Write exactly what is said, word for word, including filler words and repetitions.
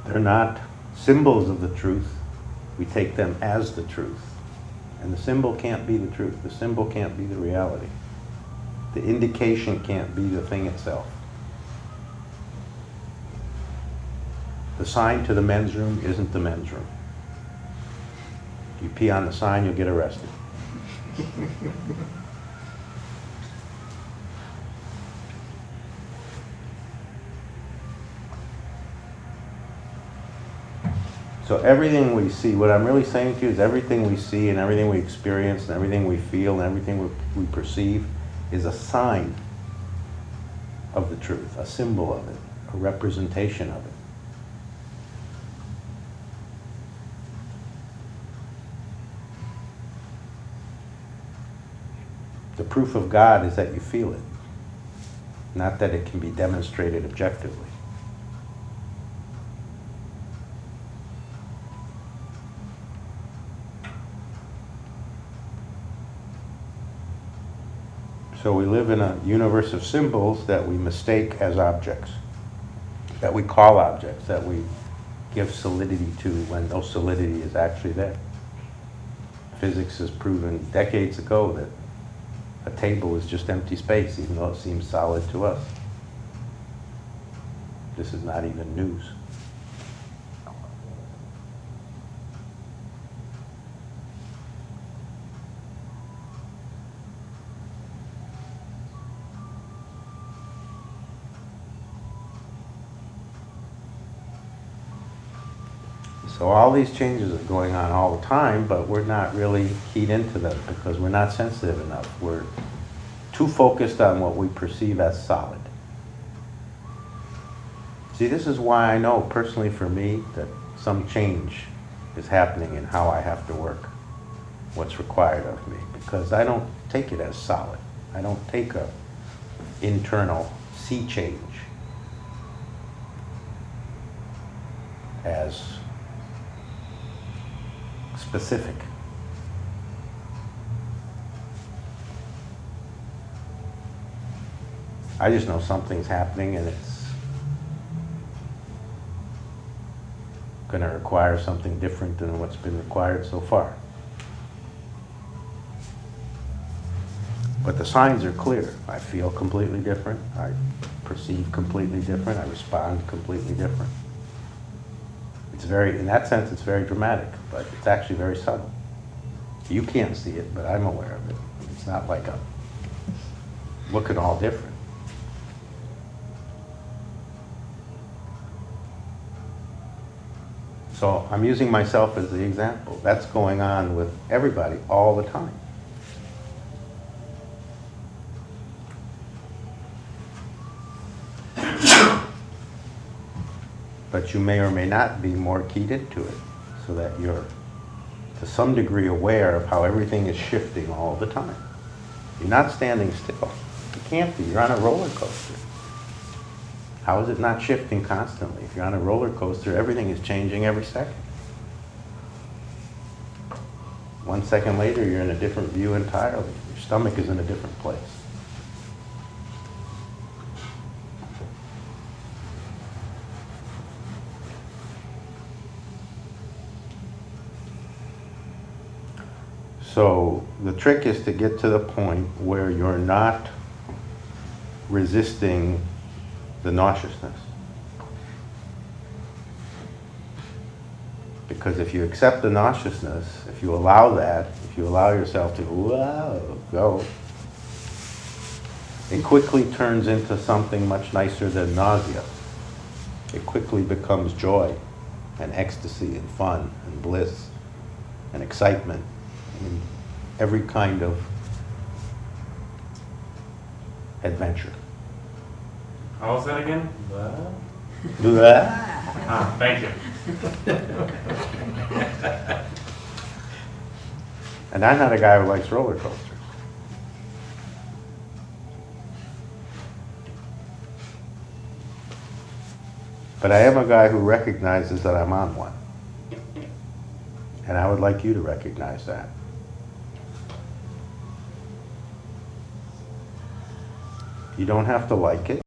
They're not symbols of the truth. We take them as the truth. And the symbol can't be the truth. The symbol can't be the reality. The indication can't be the thing itself. The sign to the men's room isn't the men's room. If you pee on the sign, you'll get arrested. So everything we see, what I'm really saying to you is everything we see and everything we experience and everything we feel and everything we, we perceive is a sign of the truth, a symbol of it, a representation of it. The proof of God is that you feel it, not that it can be demonstrated objectively. So we live in a universe of symbols that we mistake as objects, that we call objects, that we give solidity to when no solidity is actually there. Physics has proven decades ago that a table is just empty space, even though it seems solid to us. This is not even news. So all these changes are going on all the time, but we're not really keyed into them because we're not sensitive enough. We're too focused on what we perceive as solid. See, this is why I know personally for me that some change is happening in how I have to work, what's required of me, because I don't take it as solid. I don't take a internal sea change as specific. I just know something's happening and it's going to require something different than what's been required so far. But the signs are clear. I feel completely different. I perceive completely different. I respond completely different. It's very, in that sense, it's very dramatic, but it's actually very subtle. You can't see it, but I'm aware of it. It's not like a looking all different. So I'm using myself as the example. That's going on with everybody all the time. But you may or may not be more keyed into it so that you're to some degree aware of how everything is shifting all the time. You're not standing still. You can't be. You're on a roller coaster. How is it not shifting constantly? If you're on a roller coaster, everything is changing every second. One second later, you're in a different view entirely. Your stomach is in a different place. So the trick is to get to the point where you're not resisting the nauseousness. Because if you accept the nauseousness, if you allow that, if you allow yourself to wow, go, it quickly turns into something much nicer than nausea. It quickly becomes joy and ecstasy and fun and bliss and excitement and every kind of adventure. How was that again? Ah, thank you. And I'm not a guy who likes roller coasters. But I am a guy who recognizes that I'm on one. And I would like you to recognize that. You don't have to like it.